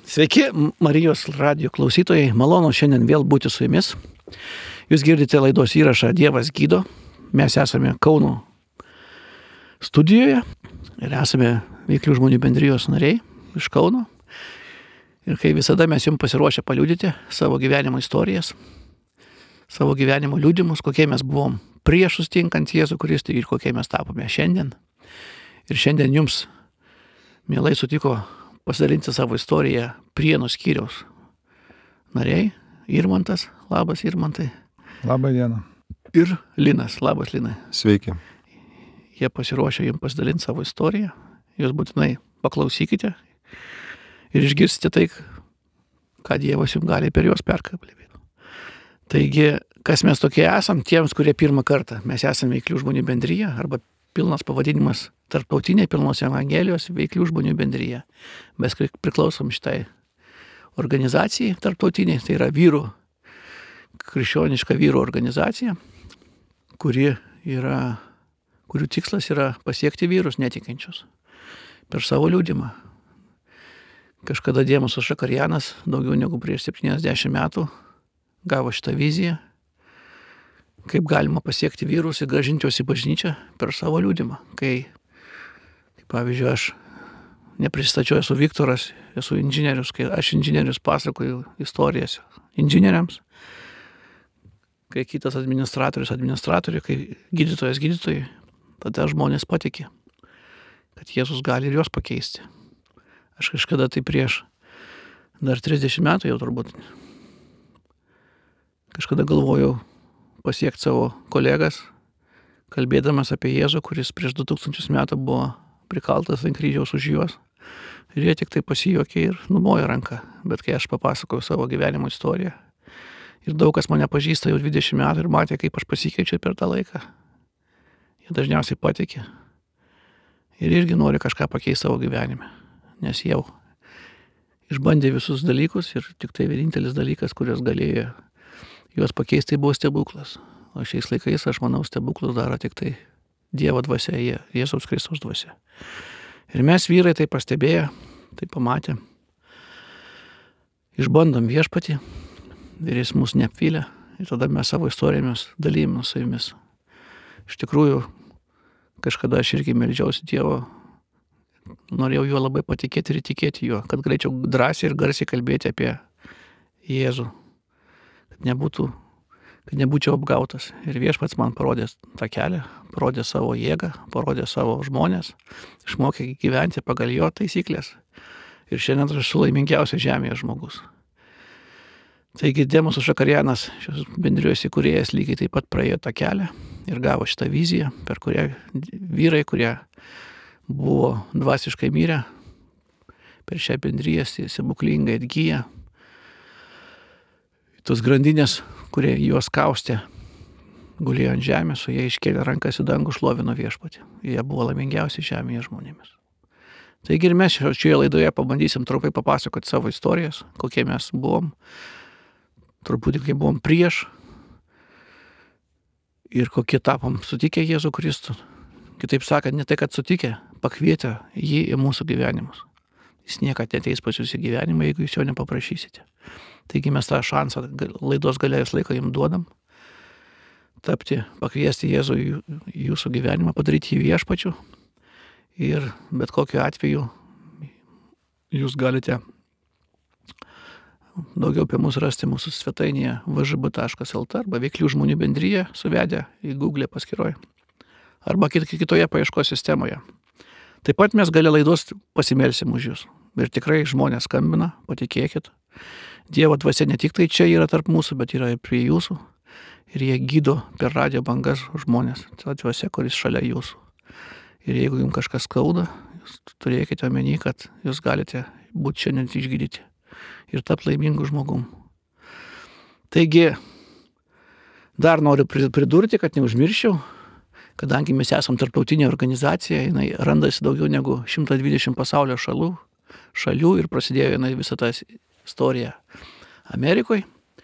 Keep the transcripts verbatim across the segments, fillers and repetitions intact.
Sveiki, Marijos radijo klausytojai, malonu šiandien vėl būti su jumis. Jūs girdite laidos įrašą Dievas gydo. Mes esame Kauno studijoje ir esame Veiklių žmonių bendrijos nariai iš Kauno. Ir kai visada mes jums pasiruošę paliudyti savo gyvenimo istorijas, savo gyvenimo liudimus, kokie mes buvom prieš sustinkant Jėzų Kristų ir kokie mes tapome šiandien. Ir šiandien jums mielai sutiko pasidalinti savo istoriją Prienų skyriaus nariai. Irmantas, labas Irmantai. Labą dieną. Ir Linas, labas Linai. Sveiki. Jie pasiruošė jums pasidalinti savo istoriją. Jūs būtinai paklausykite ir išgirsite tai, ką Dievas jums gali per juos perkalbėti. Taigi, kas mes tokie esam, tiems, kurie pirmą kartą, mes esame Veiklių žmonių bendrija, arba pilnas pavadinimas Tarptautinė pilnos evangelijos Veiklių žmonių bendrija. Mes priklausom šitai organizacijai tarptautiniai, tai yra vyrų, krikščioniška vyrų organizacija, kuri yra, kurių tikslas yra pasiekti vyrus netikinčius per savo liudimą. Kažkada Dėmosas Šakarianas, daugiau negu prieš septyniasdešimt metų, gavo šitą viziją, kaip galima pasiekti vyrus ir grąžinti juos į bažnyčią per savo liudimą. Kai, tai pavyzdžiui, aš neprisistačiau, esu Viktoras, esu inžinierius, kai aš inžinierius pasakoju istorijas inžinieriams, kai kitas administratorius administratoriui, kai gydytojas gydytojui, tada žmonės patikė, kad Jėzus gali ir juos pakeisti. Aš kažkada tai prieš dar trisdešimt metų jau turbūt kažkada galvojau pasiekti savo kolegas, kalbėdamas apie Jėzų, kuris prieš du tūkstančius metų buvo prikaltas ant kryžiaus už juos. Ir jie tik tai pasijuokė ir numojo ranką. Bet kai aš papasakojau savo gyvenimo istoriją, ir daug kas mane pažįsta jau dvidešimt metų ir matė, kaip aš pasikeičiu per tą laiką, jie dažniausiai patikė. Ir irgi nori kažką pakeisti savo gyvenime. Nes jau išbandė visus dalykus ir tik tai vienintelis dalykas, kurios galėjo juos pakeisti, tai buvo stebuklas. O šiais laikais, aš manau, stebuklus daro tik tai Dievo dvasia, Jėzaus Kristaus dvasia. Ir mes vyrai tai pastebėję, tai pamatė. Išbandom viešpatį ir jis mus neapvylė. Ir tada mes savo istorijomis dalymės su jumis. Iš tikrųjų, kažkada aš irgi meldžiausi Dievo, norėjau juo labai patikėti ir tikėti juo, kad galėčiau drąsiai ir garsiai kalbėti apie Jėzų. Kad nebūtų, kad nebūčiau apgautas. Ir viešpats man parodė tą kelią, parodė savo jėgą, parodė savo žmonės, išmokė gyventi pagal jo taisyklės. Ir šiandien aš esu laimingiausias žemėje žmogus. Taigi Dėmosas Šakarianas, šios bendrijos įkūrėjas, lygiai taip pat praėjo tą kelią ir gavo šitą viziją, per kurią vyrai, kurie buvo dvasiškai mirę, per šią bendriją stebuklingai atgyja. Tos grandinės, kurie juos kaustė, gulėjo ant žemės, o jie iškėlė rankas į dangų, šlovino viešpatį. Jie buvo laimingiausi žemėje žmonėmis. Taigi ir mes šioje laidoje pabandysim trumpai papasakoti savo istorijas, kokie mes buvom, truputį kaip buvom prieš ir kokie tapom sutikę Jėzų Kristų. Kitaip sakant, ne tai, kad sutikę, pakvietę jį į mūsų gyvenimus. Jis niekad neteis pas jūs į gyvenimą, jeigu jūs jo nepaprašysite. Taigi mes tą šansą laidos galėjus laiką jums duodam, tapti, pakviesti Jėzų į jūsų gyvenimą, padaryti jį viešpačiu. Ir bet kokiu atveju jūs galite daugiau apie mus rasti mūsų svetainėje v ž b taškas l t arba Veiklių žmonių bendrija suvedę į Google paskyroje arba kitoje paieškos sistemoje. Taip pat mes gale laidos pasimelsim už jūs. Ir tikrai žmonės skambina, patikėkit. Dievo dvasia ne tik tai čia yra tarp mūsų, bet yra ir prie jūsų. Ir jie gydo per radijo bangas žmonės, ta dvasia, kuris šalia jūsų. Ir jeigu jums kažkas skauda, jūs turėkite omeny, kad jūs galite būti šiandien išgydyti ir tapti laimingų žmogum. Taigi, dar noriu pridurti, kad neužmirščiau, kadangi mes esam tarptautinė organizacija, jinai randasi daugiau negu šimtas dvidešimt pasaulio šalių, šalių ir prasidėjo jinai visą tą istoriją Amerikoje.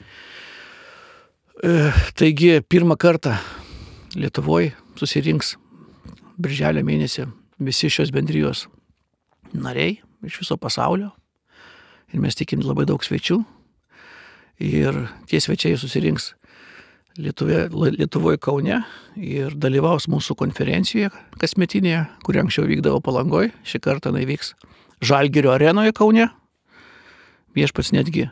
E, taigi, pirmą kartą Lietuvoje susirinks birželio mėnesį visi šios bendrijos nariai iš viso pasaulio. ir mes tikim labai daug svečių. Ir tie svečiai susirinks Lietuvė, Lietuvoje Kaune ir dalyvaus mūsų konferencijoje kasmetinėje, kuri anksčiau vykdavo Palangoje. Šį kartą jinai vyks Žalgirio arenoje Kaune. Viešpats netgi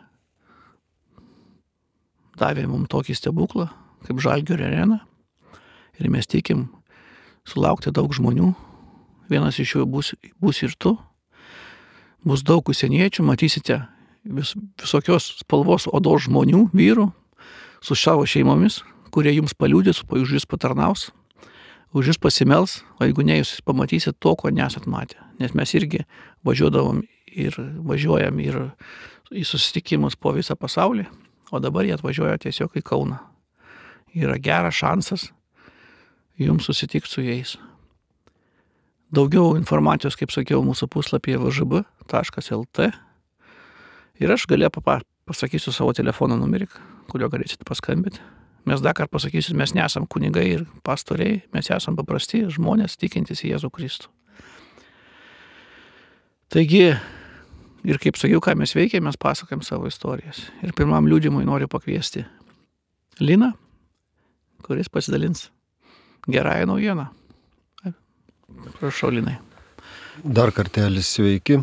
davė mums tokį stebuklą, kaip Žalgirio arena. Ir mes tikim sulaukti daug žmonių. Vienas iš jų bus, bus ir tu. Bus daug užsieniečių, matysite vis, visokios spalvos odos žmonių, vyrų, su savo šeimomis, kurie jums paliudys, už jūs patarnaus, už jūs pasimels, o jeigu ne, jūs pamatysit to, ko nesat matę. Nes mes irgi važiuodavom ir važiuojam ir į susitikimus po visą pasaulį, o dabar jie atvažiuoja tiesiog į Kauną. Yra geras šansas jums susitikti su jais. Daugiau informacijos, kaip sakiau, mūsų puslapyje v ž b taškas l t ir aš galėjau pasakysiu savo telefono numerį, kurio galėsite paskambinti. Mes dar kartą pasakysiu, mes nesam kunigai ir pastoriai, mes esam paprasti žmonės tikintys į Jėzų Kristų. Taigi, ir kaip sakiau, ką mes veikiam, mes pasakojam savo istorijas. Ir pirmam liudijimui noriu pakviesti Liną, kuris pasidalins gerąją naujieną. Prašau, Linai. Dar kartelį sveiki.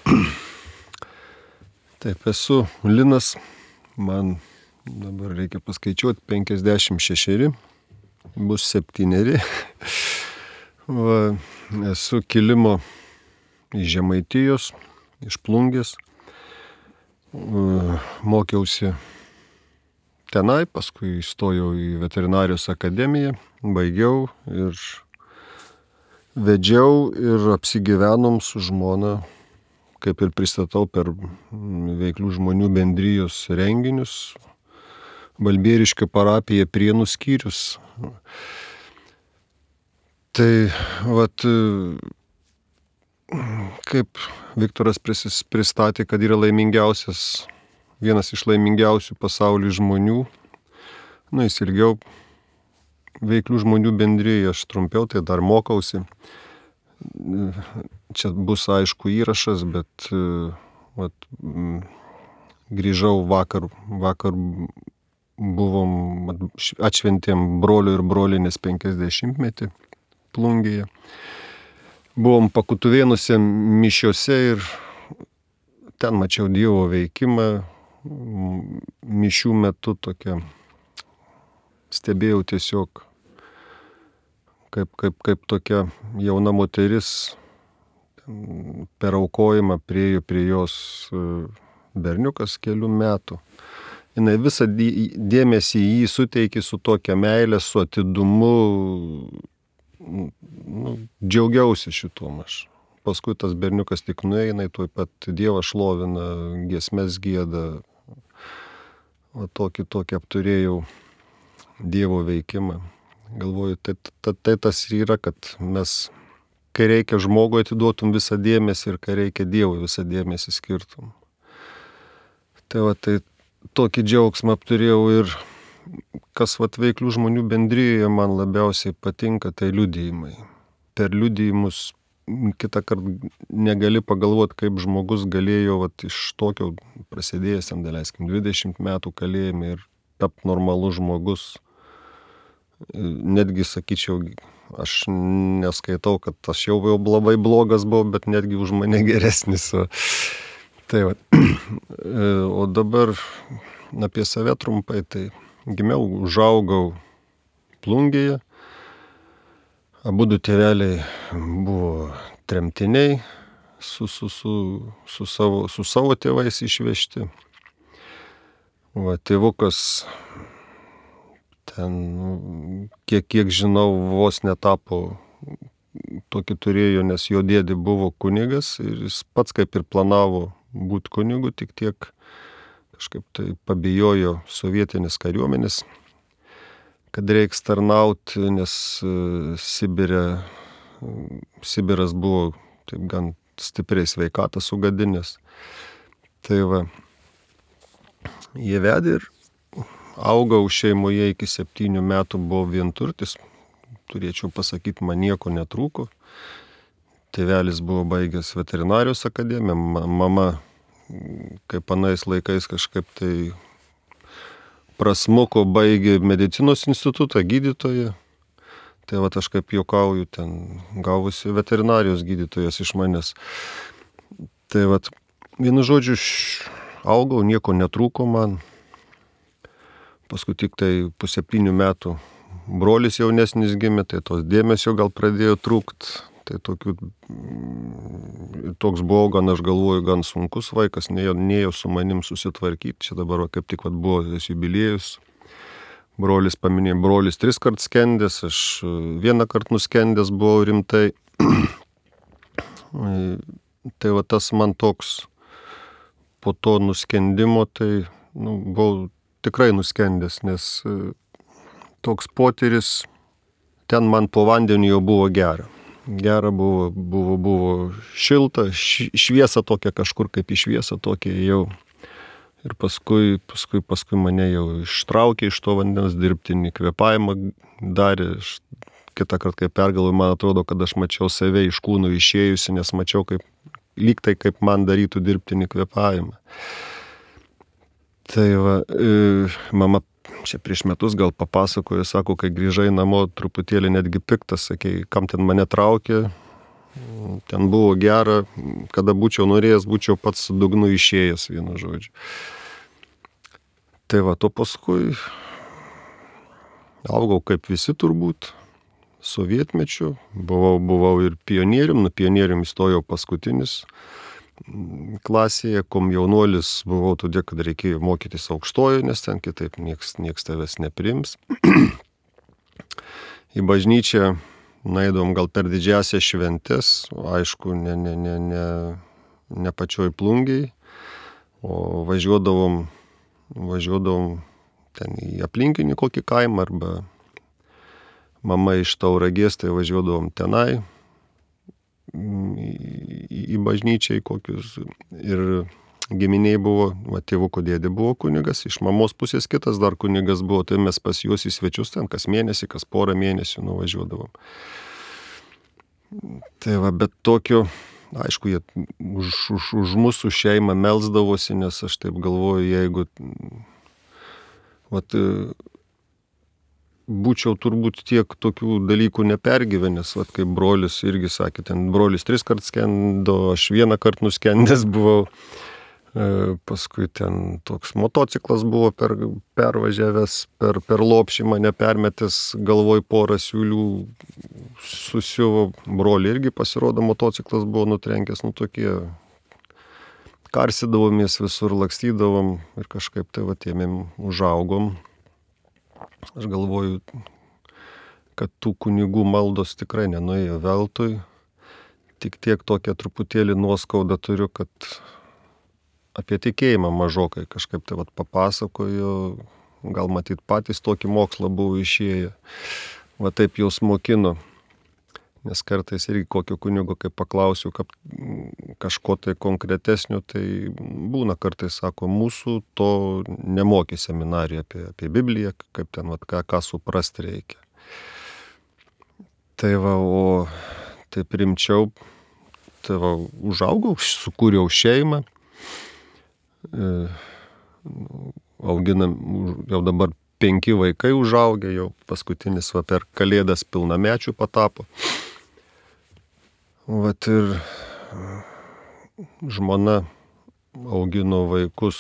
Taip, esu Linas, man dabar reikia paskaičiuoti penkiasdešimt šešeri, bus septyneri. Va, esu kilimo iš Žemaitijos, iš Plungės. Mokiausi tenai, paskui įstojau į veterinarijos akademiją, baigiau ir vedžiau ir apsigyvenom su žmona, kaip ir pristatau per veiklių žmonių bendrijos renginius, Balbieriškio parapija Prienų skyrius. Tai, vat, kaip Viktoras pristatė, kad yra laimingiausias, vienas iš laimingiausių pasaulyje žmonių, na, jis ilgiau veiklių žmonių bendrijoje, aš trumpiau, tai dar mokausi. Čia bus aišku įrašas, bet vat, grįžau vakar, vakar buvom, atšventėm brolio ir brolinės penkiasdešimtmetį Plungėje. Buvom Pakutuvėnuose mišiose ir ten mačiau Dievo veikimą. Mišių metu tokia, stebėjau tiesiog, kaip, kaip, kaip tokia jauna moteris per aukojimą priejo prie jos berniukas kelių metų. Jinai visą dėmesį jį suteikė su tokia meilė, su atidumu. Nu, džiaugiausi šituom aš. Paskui tas berniukas tik nueina, tuoj pat Dievą šlovina, giesmes gieda. O tokį, tokį apturėjau Dievo veikimą. Galvoju, tai, tai, tai tas ir yra, kad mes, kai reikia žmogui atiduotum visą dėmesį ir kai reikia Dievui visą dėmesį skirtum. Tai va, tai tokį džiaugsmą apturėjau ir kas vat veiklių žmonių bendrijoje man labiausiai patinka, tai liudijimai. Per liudijimus kitą kartą negali pagalvoti, kaip žmogus galėjo vat, iš tokio prasidėjęs, ten daleiskim, dvidešimt metų kalėjime ir tapti normalus žmogus. Netgi, sakyčiau, aš neskaitau, kad aš jau labai blogas buvau, bet netgi už mane geresnis. Tai va. O dabar apie save trumpai, tai gimiau, užaugau Plungėje. Abudu tėveliai buvo tremtiniai, su, su, su, su, savo, su savo tėvais išvežti. Va, tėvukas ten, kiek, kiek žinau, vos netapo, tokį turėjo, nes jo dėdė buvo kunigas ir jis pats kaip ir planavo būti kunigu, tik tiek kažkaip tai pabijojo sovietinės kariuomenės, kad reiks tarnauti, nes Sibire, Sibiras buvo taip gan stipriai sveikatą sugadinęs. Tai va, jie vedė ir augau šeimoje iki septynių metų, buvau vienturtis. Turėčiau pasakyti, man nieko netrūko. Tėvelis buvo baigęs veterinarijos akademiją, mama kaip anais laikais kažkaip tai prasmuko, baigė medicinos institutą, gydytoją. Tai va aš kaip juokauju, ten gavusi veterinarijos gydytojas iš manęs. Tai va, vienu žodžiu, augau, nieko netrūko man. Paskui tik tai po septynių metų brolis jaunesnis gimė, tai tos dėmesio gal pradėjo trūkt. Tai tokių, toks buvo, gan aš galvoju, gan sunkus vaikas, nėjo, nėjo su manim susitvarkyti. Čia dabar va, kaip tik va, buvo jubiliejus. Brolis paminėjo, brolis tris kart skendęs, aš vieną kart nuskendęs buvau rimtai. Tai va tas man toks po to nuskendimo, tai nu, buvau tikrai nuskendęs, nes toks potyris, ten man po vandeniu jau buvo gera. Gera buvo, buvo, buvo šilta, šviesa tokia kažkur kaip į šviesą tokia jau. Ir paskui, paskui, paskui mane jau ištraukė iš to vandens, dirbtinį kvėpavimą darė. Aš kitą kartą, kai pergalvoju, man atrodo, kad aš mačiau save iš kūno išėjusi, nes mačiau, kaip, lyg tai kaip man darytų dirbtinį kvėpavimą. Tai va, e, mama čia prieš metus gal papasakojo, sako, kai grįžai namo, truputėlį netgi piktas, sakė, kam ten mane traukė. Ten buvo gera, kada būčiau norėjęs, būčiau pats su dugnu išėjęs, vienu žodžiu. Tai va, to paskui augau kaip visi turbūt, sovietmečiu, buvau, buvau ir pionierium, nu pionierium įstojau paskutinis klasėje, komjaunuolis buvau todėl, kad reikėjo mokytis aukštojo, nes ten kitaip nieks, nieks tavęs nepriims. Į bažnyčią naidom gal per didžiasias šventes, aišku, ne, ne, ne, ne, ne pačioj Plungėj, o važiuodavom, važiuodavom ten į aplinkinį kokį kaimą, arba mama iš Tauragės, tai važiuodavom tenai į, į bažnyčią, į kokius, ir giminiai buvo, va, tėvuko dėdė buvo kunigas, iš mamos pusės kitas dar kunigas buvo, tai mes pas juos į svečius ten kas mėnesį, kas porą mėnesių nuvažiuodavom. Tai va, bet tokio, aišku, jie už, už, už mūsų šeimą melsdavosi, nes aš taip galvoju, jeigu vat, būčiau turbūt tiek tokių dalykų nepergyvenęs, vat, kaip brolis irgi sakė, ten brolis tris kart skendo, aš vieną kart nuskendęs buvau. Paskui ten toks motociklas buvo per, pervažiavęs, per, per lopšį mane permetęs, galvoj porą siūlių susiuvo, brolį irgi pasirodo, motociklas buvo nutrenkęs, nu tokie, karsydavomės visur, lakstydavom ir kažkaip tai va tėmėm užaugom. Aš galvoju, kad tų kunigų maldos tikrai nenuėjo veltui, tik tiek tokią truputėlį nuoskaudą turiu, kad apie tikėjimą mažokai kažkaip tai vat papasakoju, gal matyt patys tokį mokslą buvo išėję, va taip jos mokino, nes kartais irgi kokio kunigo, kai paklausiu kad kažko tai konkretesnio, tai būna kartais sako, mūsų to nemokė seminarija apie, apie Bibliją, kaip ten, vat, ką, ką suprasti reikia. Tai va, o taip rimčiau, tai va, užaugau, sukūriau šeimą, auginam, jau dabar penki vaikai užaugę, jau paskutinis va per kalėdas pilnamečių patapo. Vat ir žmona augino vaikus,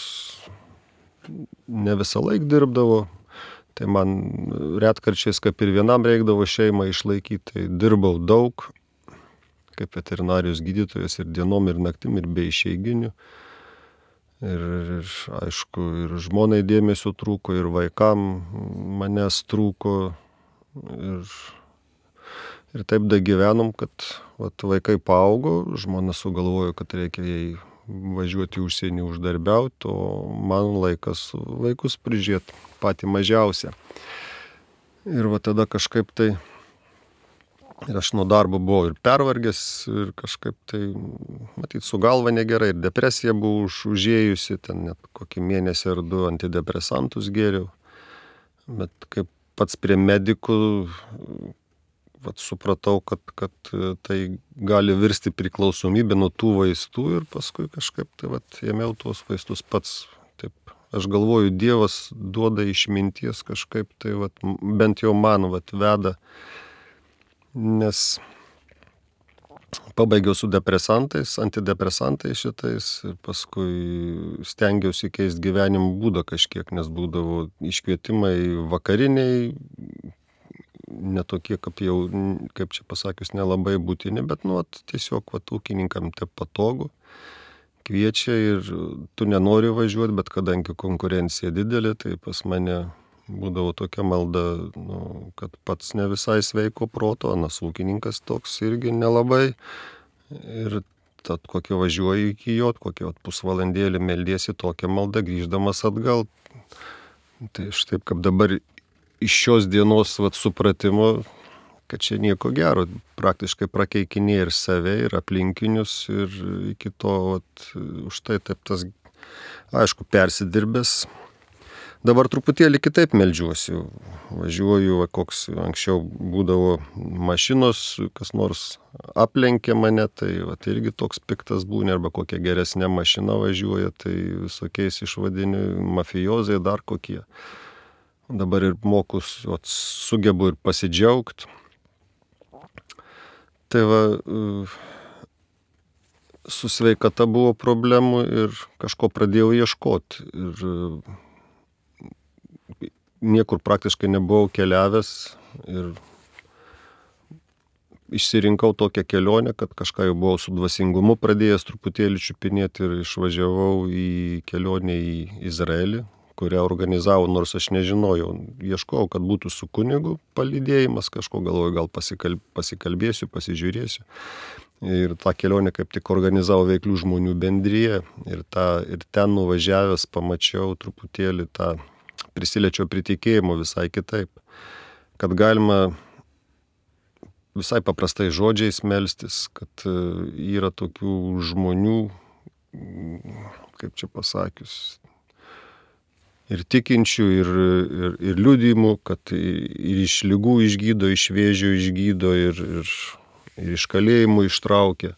ne visą laiką dirbdavo, tai man retkarčiais kaip ir vienam reikdavo šeimą išlaikyti, tai dirbau daug, kaip veterinarijos gydytojas ir dienom, ir naktim, ir be išeiginių. Ir, ir aišku, ir žmonai dėmesio trūko, ir vaikam manęs trūko. Ir, ir taip da gyvenom, kad vat, vaikai paaugo, žmona sugalvojo, kad reikia jai važiuoti į užsienį uždarbiauti, o man laikas vaikus prižiūrėti patį mažiausią. Ir va tada kažkaip tai, ir aš nuo darbo buvau ir pervargęs, ir kažkaip tai, matyt, su galva negerai, ir depresija buvo už, užėjusi, ten net kokį mėnesį ar du antidepresantus gėriau. Bet kaip pats prie medikų vat, supratau, kad, kad tai gali virsti priklausomybę nuo tų vaistų ir paskui kažkaip tai vat, ėmiau tuos vaistus pats. Taip, aš galvoju, Dievas duoda išminties kažkaip tai vat, bent jau man vat, veda, nes pabaigiau su depresantais, antidepresantais šitais ir paskui stengiausi keisti gyvenimo būdą kažkiek, nes būdavo iškvietimai vakariniai, netokie, kaip jau, kaip čia pasakius, nelabai būtini, bet nu, vat, tiesiog vat, ūkininkam te patogu, kviečia ir tu nenori važiuoti, bet kadangi konkurencija didelė, tai pas mane būdavo tokia malda, nu, kad pats ne visai sveiko proto, anas ūkininkas toks irgi nelabai. Ir tad kokio važiuoju iki jo, kokio pusvalandėlį meldiesi tokią maldą, grįždamas atgal. Tai štai kaip dabar iš šios dienos vat, supratimo, kad čia nieko gero, praktiškai prakeikinė ir save, ir aplinkinius, ir iki to, vat, už tai taip tas, aišku, persidirbęs. Dabar truputėlį kitaip meldžiuosi, važiuoju, va, koks anksčiau būdavo mašinos, kas nors aplenkė mane, tai va, tai irgi toks piktas būni, arba kokia geresnė mašina važiuoja, tai visokiais išvadini mafijozai dar kokie. Dabar ir mokus, va, sugebu ir pasidžiaugt. Tai va, su sveikata buvo problemų ir kažko pradėjau ieškoti. Ir niekur praktiškai nebuvau keliavęs ir išsirinkau tokią kelionę, kad kažką jau buvau su dvasingumu pradėjęs truputėlį čiupinėti ir išvažiavau į kelionę į Izraelį, kurią organizavo, nors aš nežinojau. Ieškojau, kad būtų su kunigu palydėjimas, kažko galvoju, gal pasikalb, pasikalbėsiu, pasižiūrėsiu. Ir tą kelionę kaip tik organizavo Veiklių žmonių bendrija ir, tą, ir ten nuvažiavęs pamačiau truputėlį tą, prisiliečiau prie tikėjimo visai kitaip, kad galima visai paprastai žodžiais melstis, kad yra tokių žmonių, kaip čia pasakius, ir tikinčių, ir, ir, ir liudijimų, kad ir iš ligų išgydo, iš vėžių išgydo, ir, ir, ir iš kalėjimų ištraukia.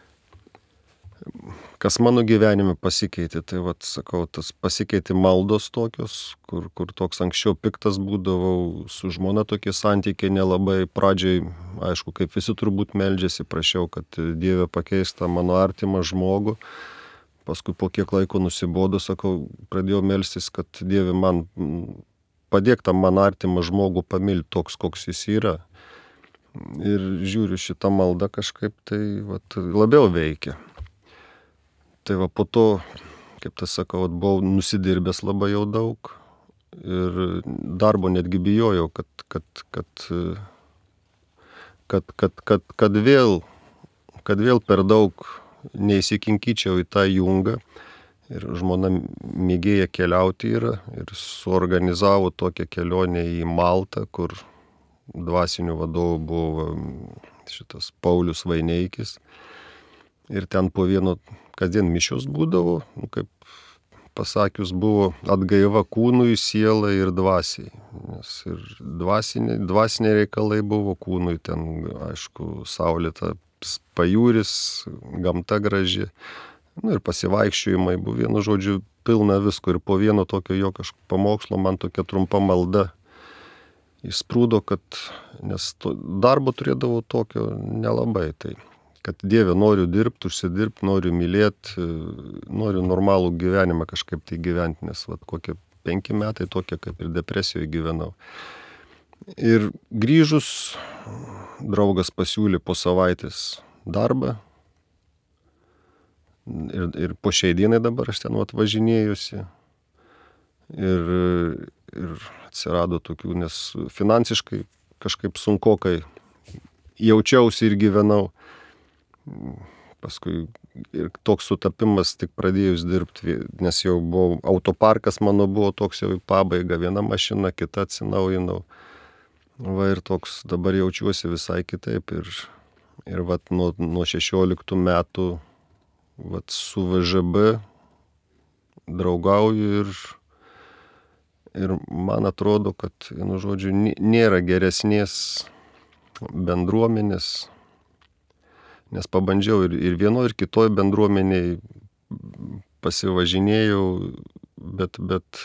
Kas mano gyvenime pasikeitė, tai vat, sakau, tas pasikeitė maldos tokios, kur, kur toks anksčiau piktas būdavau, su žmona tokie santykiai nelabai, pradžiai, aišku, kaip visi turbūt meldžiasi, prašiau, kad Dieve pakeista mano artimą žmogų, paskui po kiek laiko nusibodo, sakau, pradėjau melstis, kad Dieve man padėk tam man artimą žmogų pamilti toks, koks jis yra. Ir žiūriu, šitą maldą kažkaip tai vat, labiau veikia. Tai va po to, kaip tas sakau, buvau nusidirbęs labai jau daug ir darbo netgi bijojau, kad, kad, kad, kad, kad, kad, kad, vėl, kad vėl per daug neįsikinkyčiau į tą jungą. Ir žmona mėgėja keliauti yra ir suorganizavo tokią kelionę į Maltą, kur dvasiniu vadovu buvo šitas Paulius Vaineikis. Ir ten po vieno kasdien mišios būdavo, nu, kaip pasakius, buvo atgaiva kūnui, sielai ir dvasiai. Nes ir dvasiniai, dvasiniai reikalai buvo kūnui, ten, aišku, saulėta pajūris, gamta graži. Nu, ir pasivaikščiojimai buvo, vienu žodžiu, pilna visko. Ir po vieno tokio jo kažkokio pamokslo man tokia trumpa malda įsprūdo, kad, nes to, darbo turėdavau tokio nelabai, tai kad Dieve noriu dirbti, užsidirbti, noriu mylėti, noriu normalų gyvenimą kažkaip tai gyventi, nes vat, kokie penki metai tokie kaip ir depresijoje gyvenau. Ir grįžus, draugas pasiūlė po savaitės darbą ir, ir po šiai dienai dabar aš ten vat, važinėjusi ir, ir atsirado tokių, nes finansiškai kažkaip sunkokai jaučiausi ir gyvenau. Paskui ir toks sutapimas tik pradėjus dirbti, nes jau buvo, autoparkas mano buvo toks jau į pabaigą, viena mašina, kita atsinaujinau. Va ir toks dabar jaučiuosi visai kitaip ir, ir vat nuo, nuo šešioliktų metų vat su V Ž B draugauju ir, ir man atrodo, kad, vienu žodžiu, nėra geresnės bendruomenės, nes pabandžiau ir, ir vienoje, ir kitoje bendruomeniai pasivažinėjau, bet, bet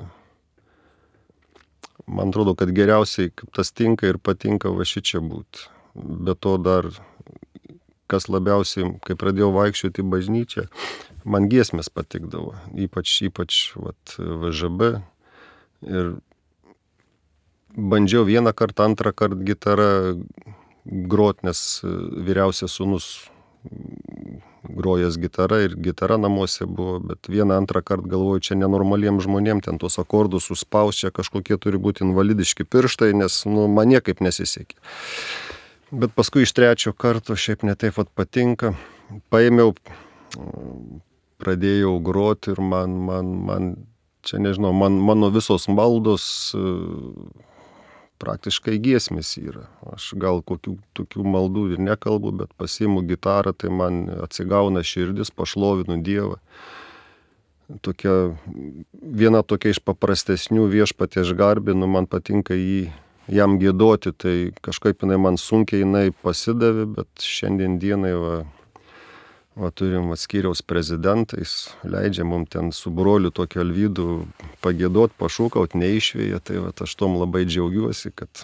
man atrodo, kad geriausiai, kaip tas tinka ir patinka va šičia būti. Be to dar, kas labiausiai, kai pradėjau vaikščioti į bažnyčią, man giesmės patikdavo, ypač, ypač vat, V Ž B. Ir bandžiau vieną kartą, antrą kartą gitarą grot, nes vyriausias sūnus grojęs gitarą ir gitara namuose buvo, bet vieną antrą kartą galvoju, čia nenormaliem žmonėm, ten tuos akordus suspaus, čia kažkokie turi būti invalidiški pirštai, nes nu, man niekaip nesisekė. Bet paskui iš trečio karto šiaip netaip vat patinka. Paėmiau, pradėjau groti ir man, man, man čia nežinau, man, mano visos maldos praktiškai giesmės yra. Aš gal kokių tokių maldų ir nekalbu, bet pasiimu gitarą, tai man atsigauna širdis, pašlovinu Dievą. Tokia, viena tokia iš paprastesnių Viešpatie aš garbinu, man patinka jį, jam giedoti, tai kažkaip jinai man sunkiai jinai pasidavė, bet šiandien dienai va, va turim skyriaus prezidentais, leidžia mum ten su broliu tokiu Alvydu pagėdot, pašūkaut, neišvėja, tai va aš tom labai džiaugiuosi, kad,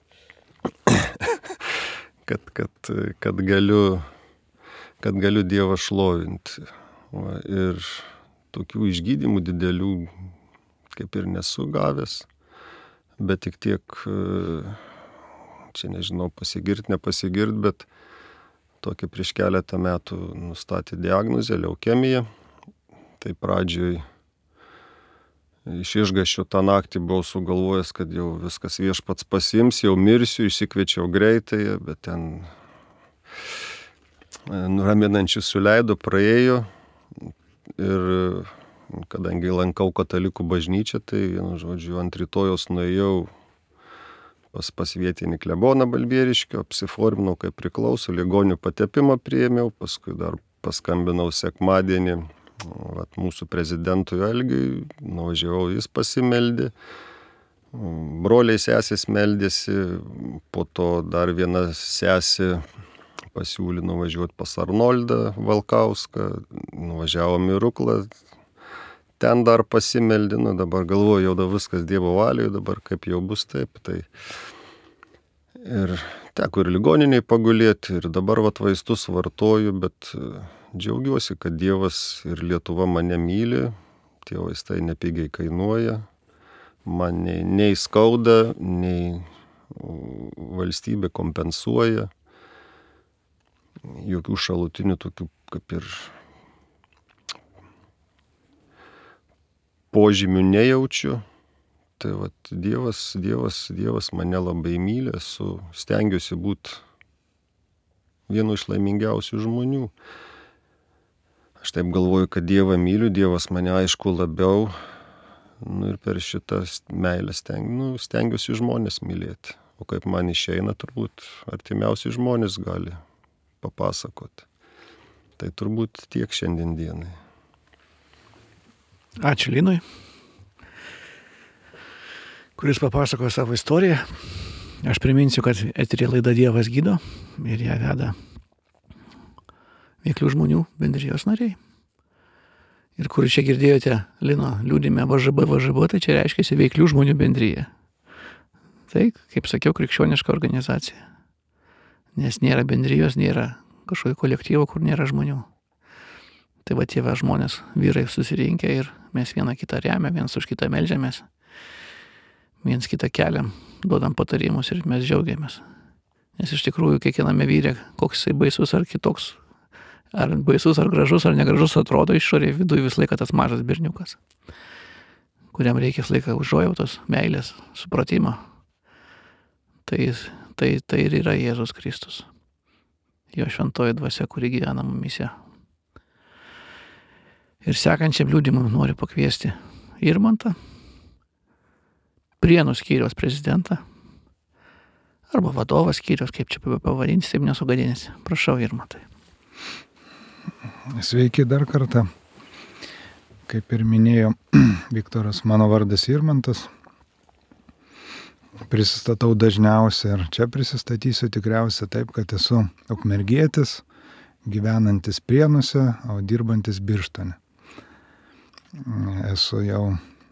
kad, kad, kad, galiu, kad galiu Dievą šlovinti. Va, ir tokių išgydymų didelių kaip ir nesu gavęs, bet tik tiek, čia nežinau, pasigirt, nepasigirt, bet tokį prieš keletą metų nustatė diagnozę, leukemija. Tai pradžioj iš išgąsčio tą naktį buvau sugalvojęs, kad jau viskas Viešpats pasiims, jau mirsiu, išsikviečiau greitai, bet ten nuraminančių suleido, praėjo. Ir kadangi lankau katalikų bažnyčią, tai vienu žodžiu ant rytojos nuėjau pas, pas vietinį kleboną Balbieriškio, apsiforminau kaip priklauso, ligonių patepimą priėmiau, paskui dar paskambinau sekmadienį vat, mūsų prezidentui Algiui, nuvažiavau, jis pasimeldė, broliai sesės meldėsi, po to dar viena sesė pasiūlė nuvažiuoti pas Arnoldą Valkauską, nuvažiavom į Ruklą, ten dar pasimeldė, nu dabar galvoju, jau da viskas Dievo valioje, dabar kaip jau bus taip, tai ir teko ir ligoniniai pagulėti, ir dabar vat vaistus vartoju, bet džiaugiuosi, kad Dievas ir Lietuva mane myli, tie vaistai nepigiai kainuoja, man nei, nei skauda, nei valstybė kompensuoja, jokių šalutinių tokių kaip ir požymių nejaučiu. Tai vat Dievas, Dievas, Dievas mane labai myli, esu stengiuosi būti vienu iš laimingiausių žmonių. Aš taip galvoju, kad Dievą myliu, Dievas mane aišku labiau, nu ir per šitą meilę steng, nu, stengiuosi žmonės mylėti. O kaip man išeina, turbūt artimiausi žmonės gali papasakoti. Tai turbūt tiek šiandien dienai. Ačiū Linui, kuris papasakojo savo istoriją. Aš priminsiu, kad eteryje laida Dievas gydo ir ją veda veiklių žmonių bendrijos nariai. Ir kur čia girdėjote Lino liūdime V Ž B, V Ž B, tai čia reiškia veiklių žmonių bendryje. Tai, kaip sakiau, krikščioniška organizacija. Nes nėra bendrijos, nėra kažkokio kolektyvo, kur nėra žmonių. Tai va tie va žmonės, vyrai susirinkę ir mes vieną kitą remia, viens už kitą meldžiamės, viens kitą keliam, duodam patarimus ir mes džiaugiamės. Nes iš tikrųjų kiekviename vyre, koks jisai baisus ar kitoks, ar baisus, ar gražus, ar negražus atrodo išorėje, viduje vis laiką tas mažas berniukas, kuriam reikia vis laiką užuojautos, meilės, supratimo. Tai, tai, tai ir yra Jėzus Kristus, jo šventoji dvasia, kuri gyvena mumyse. Ir sekančiam liudymui noriu pakviesti Irmantą, Prienų skyriaus prezidentą, arba vadovas skyriaus, kaip čia pavadinsi, taip nesugadinsi. Prašau, Irmantai. Sveiki dar kartą. Kaip ir minėjo Viktoras, mano vardas Irmantas. prisistatau dažniausiai ir čia prisistatysiu tikriausiai taip, kad esu ukmergietis, gyvenantis Prienuose, o dirbantis Birštone. Esu jau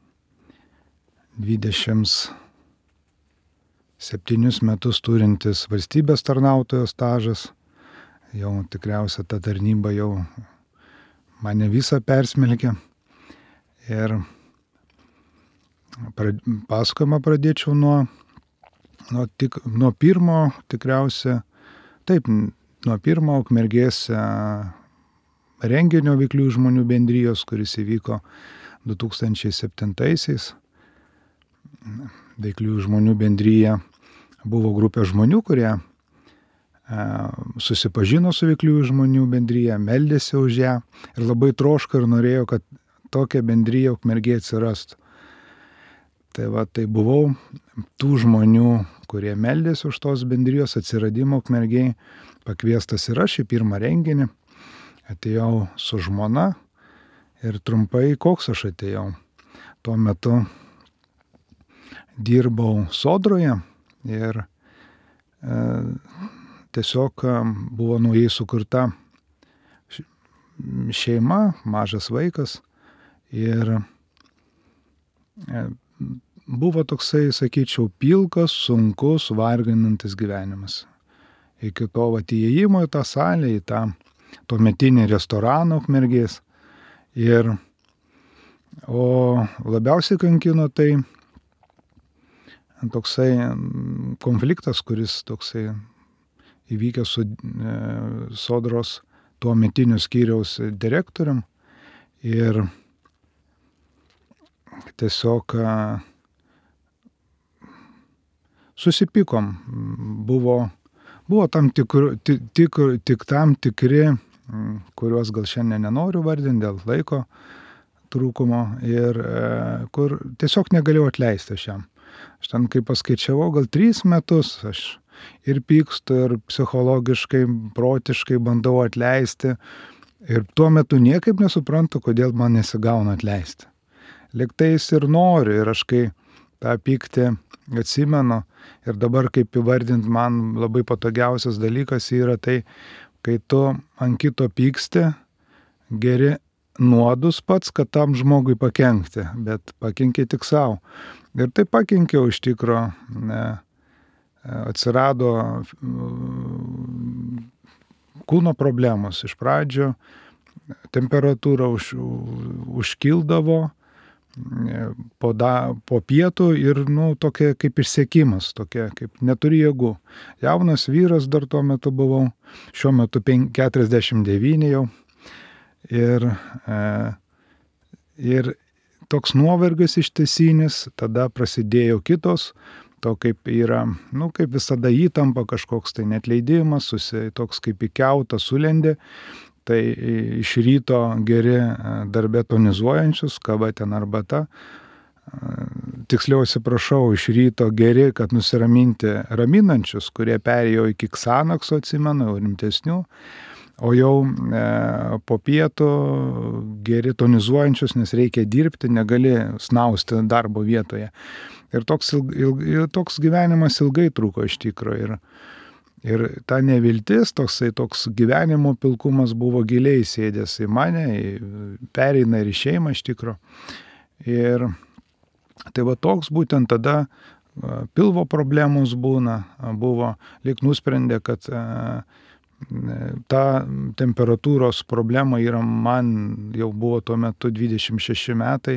dvidešimt septynis metus turintis valstybės tarnautojo stažas. Jau tikriausiai ta tarnyba jau mane visą persmelkė. Ir pasakojimą pradėčiau nuo, nuo, tik, nuo pirmo, tikriausiai, taip, nuo pirmo Ukmergės renginio Veikliųjų žmonių bendrijos, kuris įvyko du tūkstančiai septintaisiais. Veikliųjų žmonių bendryja buvo grupė žmonių, kurie susipažino su Veikliųjų žmonių bendryja, meldėsi už ją ir labai troško ir norėjo, kad tokia bendryja Ukmergėje atsirastų. Tai va, tai buvau tų žmonių, kurie meldėsi už tos bendrijos atsiradimo Ukmergėje, pakviestas ir aš į pirmą renginį. Atėjau su žmona ir trumpai, koks aš atėjau. Tuo metu dirbau Sodroje ir e, tiesiog buvo naujai sukurta šeima, mažas vaikas ir e, buvo toksai, sakyčiau, pilkas, sunkus, varginantis gyvenimas. Iki to vat įėjimo į tą salę, į tą tuometinį restoraną Ukmergės. Ir, o labiausiai kankino tai toksai konfliktas, kuris toksai įvykęs su e, Sodros tuometiniu skyriaus direktorium. Ir tiesiog susipykom. Buvo, buvo tam tikru, tik, tik, tik tam tikri, kuriuos gal šiandien nenoriu vardinti dėl laiko trūkumo ir kur tiesiog negalėjau atleisti šiam. Aš ten, kai paskaičiavau, gal tris metus aš ir pykstu, ir psichologiškai, protiškai bandau atleisti ir tuo metu niekaip nesuprantu, kodėl man nesigauna atleisti. Liktais ir noriu ir aš kai tą pyktį atsimenu ir dabar kaip įvardint man labai patogiausias dalykas yra tai, kai tu ant kito pyksti, geri nuodus pats, kad tam žmogui pakenkti, bet pakenki tik savo. Ir tai pakenkiau iš tikro, ne, atsirado kūno problemos. Iš pradžio temperatūra už, užkildavo po, da, po pietų ir, nu, tokia kaip išsekimas, tokia kaip neturi jėgų. Jaunas vyras dar tuo metu buvau, šiuo metu keturiasdešimt devyni jau. Ir, e, ir toks nuovargis ištisinis, tada prasidėjo kitos, to kaip yra, nu, kaip visada įtampa kažkoks tai neatleidimas, susi, toks kaip įkiauta sulendė. Tai iš ryto geri darbe tonizuojančius, kava ten arbata. Tiksliau atsiprašau, iš ryto geri, kad nusiraminti raminančius, kurie perėjo iki Xanaxo, atsimenu, rimtesnių. O jau e, po pietų geri tonizuojančius, nes reikia dirbti, negali snausti darbo vietoje. Ir toks, ilg, ilg, toks gyvenimas ilgai truko iš tikro. Ir, Ir ta neviltis, toksai toks gyvenimo pilkumas buvo giliai sėdęs į mane, pereina ir į šeimą iš tikro. Ir tai va toks būtent tada pilvo problemos būna, buvo, lyg nusprendė, kad ta temperatūros problema yra, man jau buvo tuo metu dvidešimt šeši metai,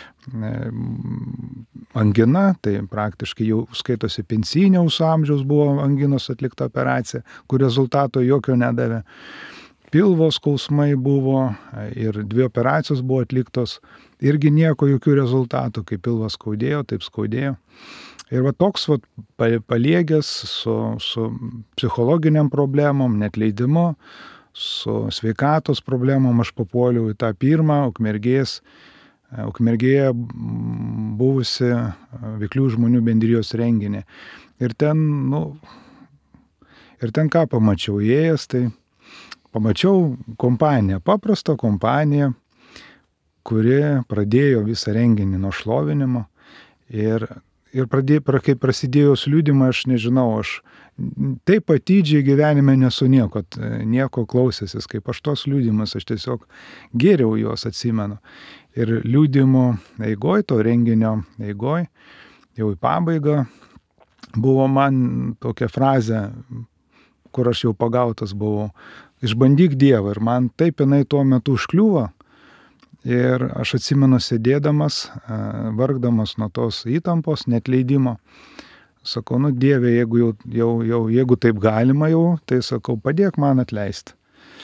angina, tai praktiškai jau skaitosi pensijinio amžiaus buvo anginos atlikta operacija, kur rezultato jokio nedavė. Pilvo skausmai buvo ir dvi operacijos buvo atliktos, irgi nieko, jokių rezultatų, kai pilvas skaudėjo, taip skaudėjo. Ir va toks va, paliegęs su, su psichologiniam problemom, neatleidimu, su sveikatos problemom, aš papuoliau į tą pirmą Ukmergės, Ukmergėje buvusi Veikliųjų žmonių bendrijos renginį. Ir ten, nu, ir ten ką pamačiau, įėjęs, tai pamačiau kompaniją, paprastą kompaniją, kuri pradėjo visą renginį nuo šlovinimo. Ir ir pradėjo, kai prasidėjo liudymą, aš nežinau, aš taip atidžiai gyvenime nesu nieko, nieko klausęsis, kaip aš tos liudymus, aš tiesiog geriau juos atsimenu. Ir liudymų eigoj, to renginio eigoj, jau į pabaigą, buvo man tokia frazė, kur aš jau pagautas buvau, išbandyk Dievą. Ir man taip jinai tuo metu užkliuvo. Ir aš atsimenu sėdėdamas, vargdamas nuo tos įtampos, netleidimo. Sakau, nu Dieve, jeigu, jau, jau, jau, jeigu taip galima jau, tai sakau, padėk man atleisti.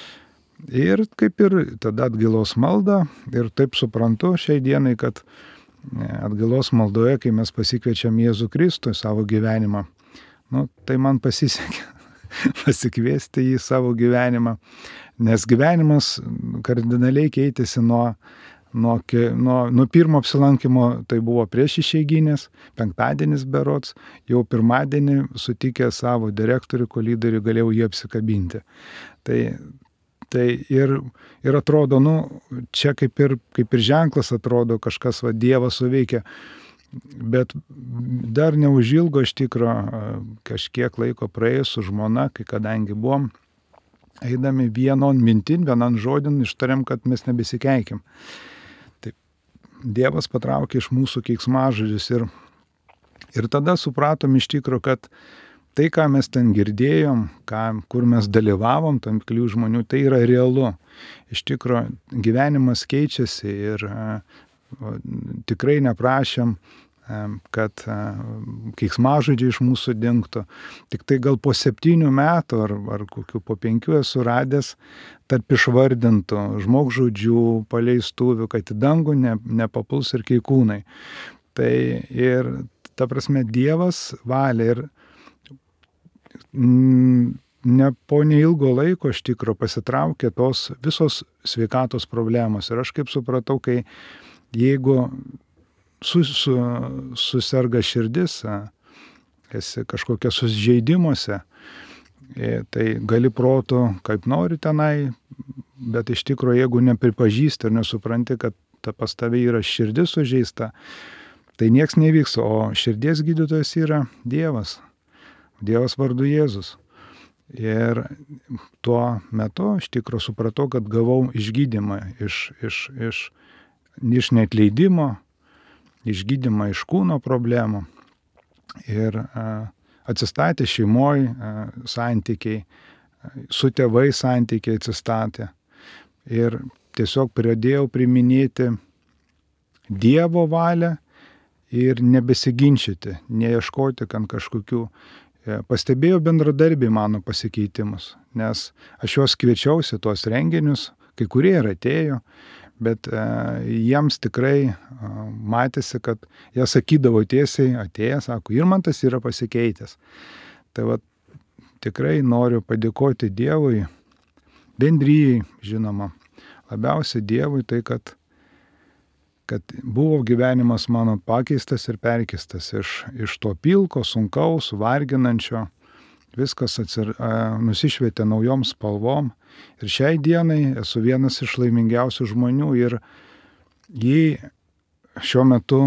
Ir kaip ir tada atgailos malda. Ir taip suprantu šiai dienai, kad atgailos maldoje, kai mes pasikviečiam Jėzų Kristų į savo gyvenimą, nu, tai man pasisekė pasikviesti jį į savo gyvenimą, nes gyvenimas kardinaliai keitėsi nuo, nuo, nuo, nuo pirmo apsilankimo, tai buvo prieš išeiginės, penktadienis berods, jau pirmadienį sutikę savo direktorių, kolidorių, galėjau jį apsikabinti. Tai, tai ir, ir atrodo, nu, čia kaip ir, kaip ir ženklas atrodo, kažkas va Dievas suveikia. Bet dar neužilgo iš tikro kažkiek laiko praėjus su žmona, kai kadangi buvom, eidami vienon mintin, vienon žodin, ištarėm, kad mes nebesikeikim. Taip, Dievas patraukė iš mūsų keiksmažodžius ir, ir tada supratom iš tikro, kad tai, ką mes ten girdėjom, ką, kur mes dalyvavom, tam kelių žmonių, tai yra realu. Iš tikro gyvenimas keičiasi ir tikrai neprašėm, kad keiksmažodžiai iš mūsų dingtų. Tik tai gal po septynių metų ar, ar kokių po penkių esu radęs tarp išvardintų žmogžudžių, paleistuvių, kad į dangų ne, nepapuls ir keikūnai. Tai ir, ta prasme, Dievas valia ir ne po neilgo laiko iš tikro pasitraukė tos visos sveikatos problemos. Ir aš kaip supratau, kai jeigu sus, su, suserga širdis, esi kažkokia susižeidimuose, tai gali protu kaip nori tenai, bet iš tikro, jeigu nepripažįsti ir nesupranti, kad ta pas tave yra širdis sužeista, tai nieks nevyks, o širdies gydytojas yra Dievas. Dievas vardu Jėzus. Ir tuo metu iš tikro supratau, kad gavau išgydymą iš, iš, iš, iš neatleidimo, išgydymą iš kūno problemų. Ir a, atsistatė šeimoj a, santykiai, su tėvai santykiai atsistatė. Ir tiesiog pradėjau priminėti Dievo valią ir nebesiginčyti, neieškoti ant kažkokių. Pastebėjau bendradarbiai mano pasikeitimus, nes aš juos kviečiausi tuos renginius, kai kurie ir atėjo, bet e, jiems tikrai e, matėsi, kad jie sakydavo tiesiai, atėję, sako, Irmantas yra pasikeitęs. Tai va, tikrai noriu padėkoti Dievui, bendryjai, žinoma, labiausiai Dievui, tai kad kad buvo gyvenimas mano pakeistas ir perkeistas iš, iš to pilko, sunkaus, varginančio, viskas atsir, a, nusišvietė naujom spalvom. Ir šiai dienai esu vienas iš laimingiausių žmonių ir jį šiuo metu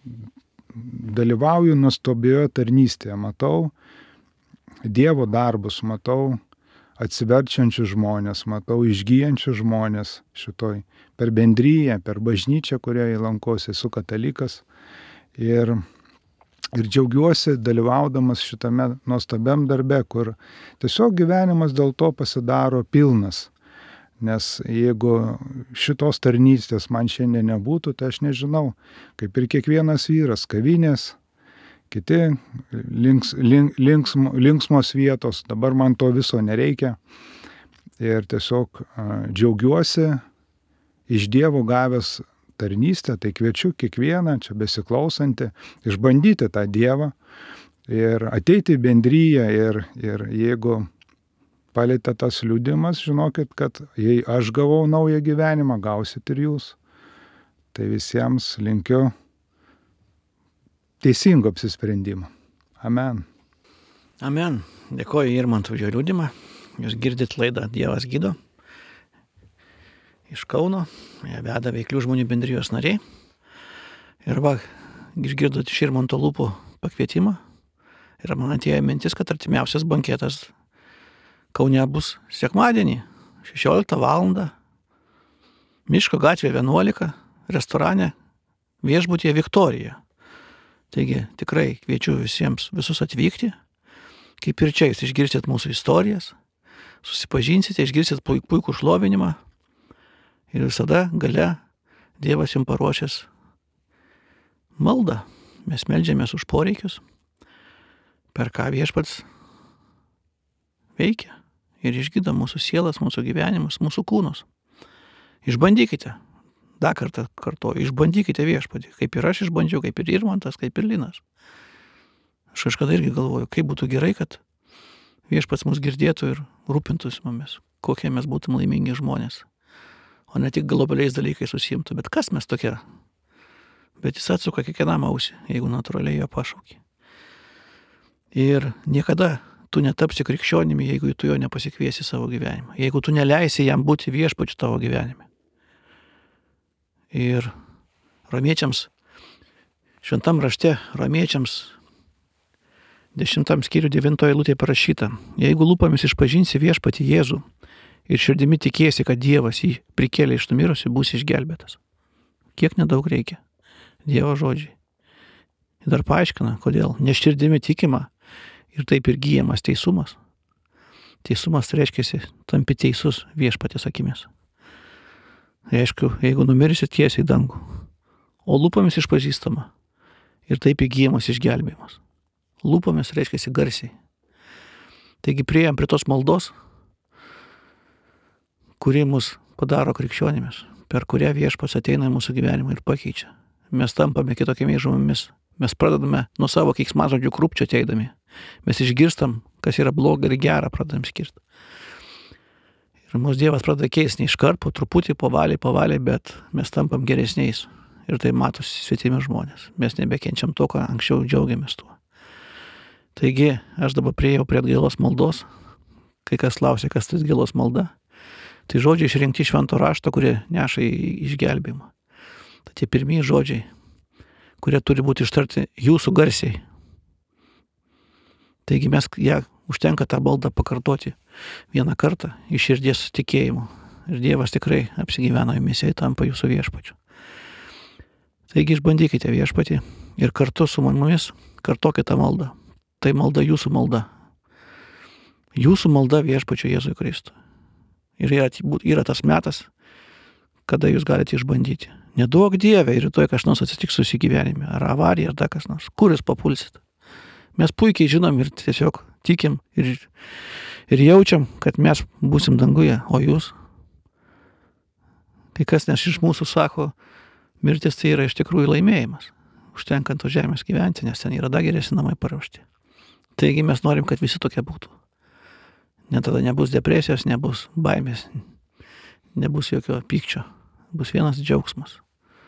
dalyvauju nuostabioje tarnystėje, matau Dievo darbus, matau atsiverčiančius žmonės, matau išgyjančius žmonės šitoj, per bendryją, per bažnyčią, kurioje lankosi, esu katalikas. Ir, ir džiaugiuosi dalyvaudamas šitame nuostabiam darbe, kur tiesiog gyvenimas dėl to pasidaro pilnas. Nes jeigu šitos tarnystės man šiandien nebūtų, tai aš nežinau, kaip ir kiekvienas vyras, kavinės, kiti links, link, linksmo, linksmos vietos, dabar man to viso nereikia. Ir tiesiog a, džiaugiuosi iš Dievo gavęs tarnystę, tai kviečiu kiekvieną čia besiklausantį, išbandyti tą Dievą ir ateiti į bendryją ir, ir jeigu palietė tas liudimas, žinokit, kad jei aš gavau naują gyvenimą, gausit ir jūs. Tai visiems linkiu teisingo apsisprendimo. Amen. Amen. Dėkoju Irmantui už jo liudymą. Jūs girdit laidą Dievas gydo. Iš Kauno. Ją veda Veiklių žmonių bendrijos nariai. Ir va, išgirdot iš Irmanto lūpų pakvietimą ir man atėjo mintis, kad artimiausias banketas Kaune bus sekmadienį, šešioliktą valandą, Miško gatvė vienuolika, restorane viešbutyje Viktorija. Taigi tikrai kviečiu visiems visus atvykti, kaip ir čia jūs išgirsit mūsų istorijas, susipažinsite, išgirsit puikų šlovinimą ir visada gale Dievas jums paruošęs maldą. Mes meldžiamės už poreikius, per ką viešpats veikia ir išgydo mūsų sielas, mūsų gyvenimus, mūsų kūnus. Išbandykite, dar kartą kartuoju, išbandykite viešpatį, kaip ir aš išbandžiau, kaip ir Irmantas, kaip ir Linas. Aš kažkada irgi galvoju, kaip būtų gerai, kad viešpats mus girdėtų ir rūpintųsi mumis, kokie mes būtum laimingi žmonės, o ne tik globaliais dalykais užsiimtų. Bet kas mes tokie? Bet jis atsuka kiekvienam ausį, jeigu natūraliai jo pašaukė. Ir niekada tu netapsi krikščionimi, jeigu tu jo nepasikviesi savo gyvenimą. Jeigu tu neleisi jam būti viešpačiu tavo gyvenime. Ir romiečiams, šventam rašte romiečiams, dešimtam skyrių devintoje eilutėje parašyta, jeigu lūpomis išpažinsi viešpatį Jėzų ir širdimi tikėsi, kad Dievas jį prikėlė iš numirusių, būsi išgelbėtas. Kiek nedaug reikia Dievo žodžiai. Ir dar paaiškina, kodėl. Nes širdimi tikima ir taip ir gyjamas teisumas. Teisumas reiškia, tampi teisus viešpatės akimis. Aišku, jeigu numirsi tiesiai į dangų, o lūpomis išpažįstama ir taip įgyjamas išgelbėjimas. Lūpomis reiškia garsiai. Taigi priėjom prie tos maldos, kuri mus padaro krikščionimis, per kurią viešpats ateina į mūsų gyvenimą ir pakeičia. Mes tampame kitokiamis žmonėmis. Mes pradedame nuo savo keiksmažodžių krūpčio ateidami. Mes išgirstam, kas yra bloga ir gera, pradedam skirti. Ir mūsų Dievas pradeda keisti ne iškart, po truputį, po valiai, po valiai, bet mes tampam geresniais. Ir tai matosi svetimi žmonės. Mes nebekenčiam to, ką anksčiau džiaugiamės tuo. Taigi, aš dabar priėjau prie atgailos maldos. Kai kas klausė, kas tai atgailos malda. Tai žodžiai išrinkti švento rašto, kurie neša į išgelbėjimą. Tai tie pirmieji žodžiai, kurie turi būti ištarti jūsų garsiai. Taigi mes ją užtenka tą baldą pakartoti vieną kartą iš širdies tikėjimo. Ir Dievas tikrai apsigyvena jumis, jei tampa jūsų viešpačiu. Taigi išbandykite viešpatį ir kartu su mumis kartokite maldą. Tai malda jūsų malda. Jūsų malda viešpačiu Jėzui Kristui. Ir yra, yra tas metas, kada jūs galite išbandyti. Neduok Dieve ir rytoj kažkas atsitiks jūsų gyvenime, ar avarija, ar dar kas nors. Kur jūs papulsit? Mes puikiai žinom ir tiesiog tikim ir, ir jaučiam, kad mes būsim danguje, o jūs? Kai kas nes iš mūsų sako, mirtis tai yra iš tikrųjų laimėjimas. Užtenkant už žemės gyventi, nes ten yra dar geresni namai paruošti. Taigi mes norim, kad visi tokie būtų. Net tada nebus depresijos, nebus baimės, nebus jokio pykčio. Bus vienas džiaugsmas.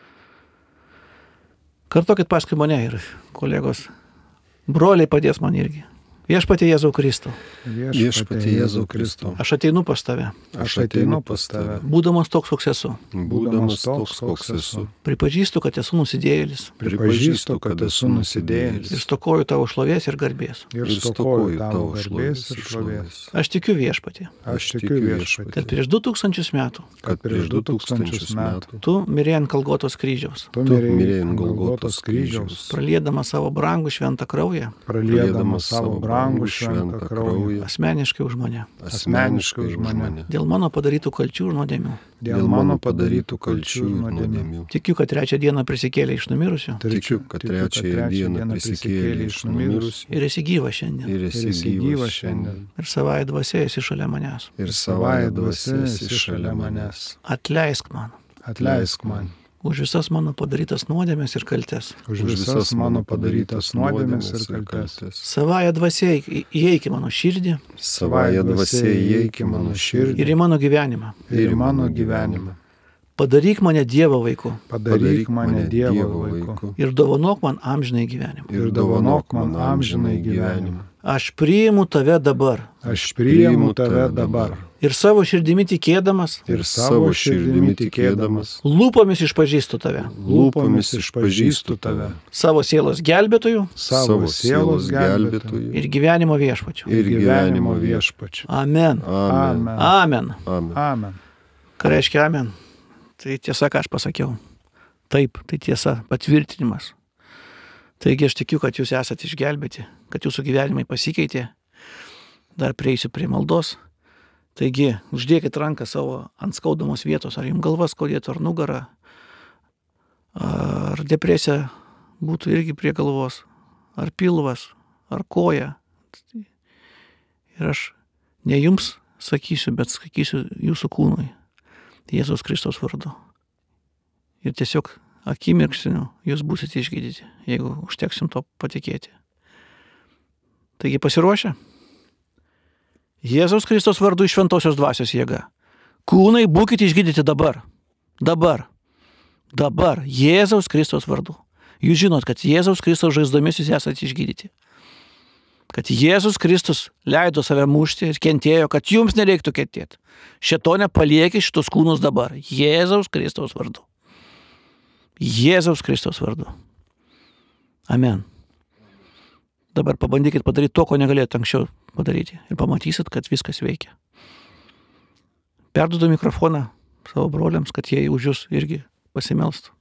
Kartokit paskui mane ir kolegos, broliai padės man irgi. Viešpatie Jėzau Kristau. Viešpatie Jėzau Kristau. Aš ateinu pas tave. Aš ateinu pas tave. Būdamas toks, koks esu. Būdamas toks, koks esu. Pripažįstu, kad esu nusidėjėlis. Pripažįstu, kad esu nusidėjėlis. Ir stokoju tavo šlovės ir garbės. Ir stokoju tavo garbės ir šlovės. Aš tikiu viešpatie. Aš tikiu viešpatie. Kad prieš du tūkstančius metų. Kad prieš du tūkstančius metų. Tu mirėjai ant Golgotos kryžiaus. Tu mirėjai ant Golgotos kryžiaus. Praliedamas savo brangų šventą kraują. Praliedamas savo brangų šventą kraują. Asmeniškai už mane. Asmeniškai už mane. Dėl mano padarytų kalčių ir nuodėmių. Dėl mano padarytų kalčių ir nuodėmių. Tikiu, kad trečią dieną prisikėlė iš numirusių. Tikiu, kad trečią dieną prisikėlė iš numirusių. Ir esi gyva šiandien. Ir esi gyva šiandien. Ir savąją dvasią esi šalia manęs. Ir savąją dvasią esi šalia manęs. Atleisk man. Atleisk man. Už visas mano padarytas nuodėmes ir kaltes. Už visas mano padarytas nuodėmes ir kaltes. Savąją dvasią įeik į mano širdį. Savąją dvasią įeik į mano širdį. Ir į mano gyvenimą. Ir į mano gyvenimą. Padaryk mane Dievo vaiku. Padaryk mane Dievo vaiku. Ir dovanok man amžinai gyvenimą. Ir dovanok man amžinai gyvenimą. Aš priimu tave dabar. Aš priimu tave dabar. Ir savo širdimi tikėdamas. Ir savo širdimi tikėdamas. Lūpomis išpažįstu tave. Lūpomis išpažįstu tave. Savo sielos gelbėtojų. Savo sielos gelbėtojų. Ir gyvenimo viešpačiu. Ir gyvenimo viešpačiu. Amen. Amen. Amen. Amen. Amen. Ką reiškia amen? Tai tiesa, ką aš pasakiau. Taip, tai tiesa, patvirtinimas. Taigi aš tikiu, kad jūs esate išgelbėti, kad jūsų gyvenimai pasikeitė. Dar prieisiu prie maldos. Taigi, uždėkit ranką savo ant skaudamos vietos, ar jums galva skaudėtų, ar nugarą, ar depresija būtų irgi prie galvos, ar pilvas, ar koja. Ir aš ne jums sakysiu, bet sakysiu jūsų kūnui, Jėzaus Kristaus vardu. Ir tiesiog akimirksniu jūs būsite išgydyti, jeigu užteks jums to patikėti. Taigi pasiruošę? Jėzaus Kristaus vardu iš šventosios dvasios jėga. Kūnai, būkite išgydyti dabar. Dabar. Dabar. Jėzaus Kristaus vardu. Jūs žinot, kad Jėzaus Kristaus žaizdomis jūs esate išgydyti. Kad Jėzus Kristus leido save mušti ir kentėjo, kad jums nereiktų kentėti. Šėtone, paliekit šitus kūnus dabar. Jėzaus Kristaus vardu. Jėzaus Kristaus vardu. Amen. Dabar pabandykit padaryti to, ko negalėjote anksčiau padaryti. Ir pamatysit, kad viskas veikia. Perduodu mikrofoną savo broliams, kad jie už jūs irgi pasimelstų.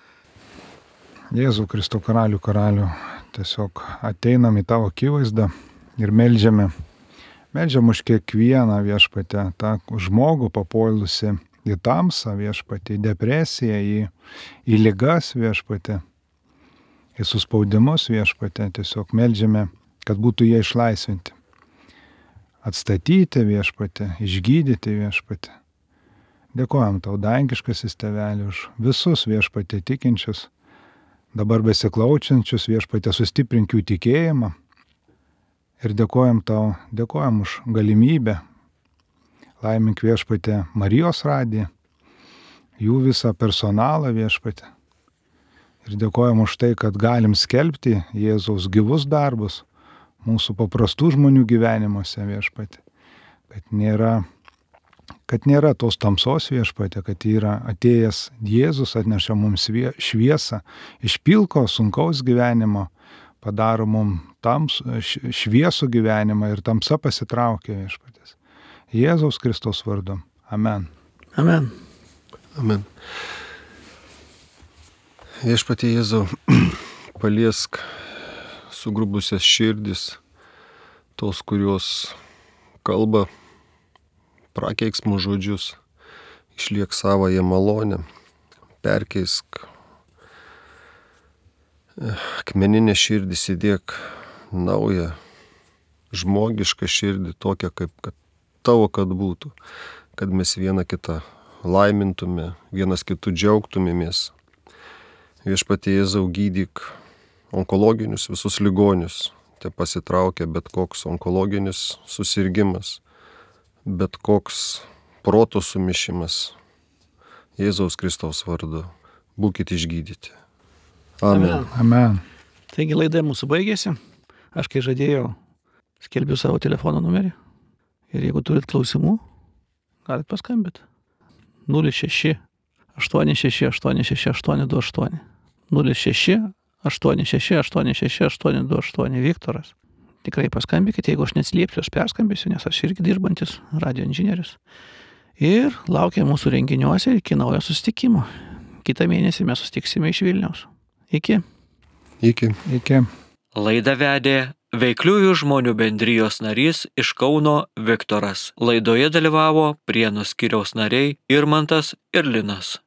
Jėzau Kristų karalių karalių, tiesiog ateinam į tavo akivaizdą ir meldžiame. Meldžiam už kiekvieną viešpatę, tą žmogų papuolusi į tamsą viešpatę, į depresiją, į, į ligas viešpatę, į suspaudimus viešpatę. Tiesiog meldžiame, kad būtų jie išlaisvinti. Atstatyti viešpatę, išgydyti viešpatę. Dėkojam tau, dangiškasis tėveli, už visus viešpatę tikinčius, dabar besiklaučiančius viešpatę, sustiprink jų tikėjimą. Ir dėkojam tau, dėkojam už galimybę. Laimink viešpatę Marijos radiją, jų visą personalą viešpatę. Ir dėkojam už tai, kad galim skelbti Jėzaus gyvus darbus mūsų paprastų žmonių gyvenimuose viešpatė. Kad nėra, kad nėra tos tamsos viešpatė, kad yra atėjęs Jėzus, atneša mums šviesą iš pilko, sunkaus gyvenimo, padaro mums tams, šviesų gyvenimą ir tamsa pasitraukia viešpatės. Jėzaus Kristaus vardu. Amen. Amen. Amen. Viešpatie Jėzau, paliesk sugrubusias širdis, tos, kurios kalba prakeiksmų žodžius, išliek savąją malonę, perkeisk akmeninę širdį, įdėk naują žmogišką širdį, tokią kaip kad tavo, kad būtų, kad mes vieną kitą laimintume, vienas kitų džiaugtumėmės. Viešpatie Jėzau, gydyk onkologinius visus ligonius, te pasitraukia bet koks onkologinis susirgimas, bet koks proto sumišimas. Jėzaus Kristaus vardu, būkite išgydyti. Amen. Amen. Taigi laida mūsų baigėsi. Aš kai žadėjau, skelbiu savo telefono numerį. Ir jeigu turit klausimų, galite paskambinti. nulis šeši aštuoni šeši aštuoni šeši aštuoni du aštuoni. nulis šeši aštuoni šeši aštuoni šeši aštuoni du aštuoni. Viktoras. Tikrai paskambinkite, jeigu aš neatsiliepsiu, aš perskambisiu, nes aš irgi dirbantis radio inžinierius. Ir laukia mūsų renginiuose iki naujo susitikimo. Kitą mėnesį mes susitiksime iš Vilniaus. Iki. Iki. Iki. Laidą vedė Veikliųjų žmonių bendrijos narys iš Kauno Viktoras. Laidoje dalyvavo Prienų skyriaus nariai Irmantas ir Linas.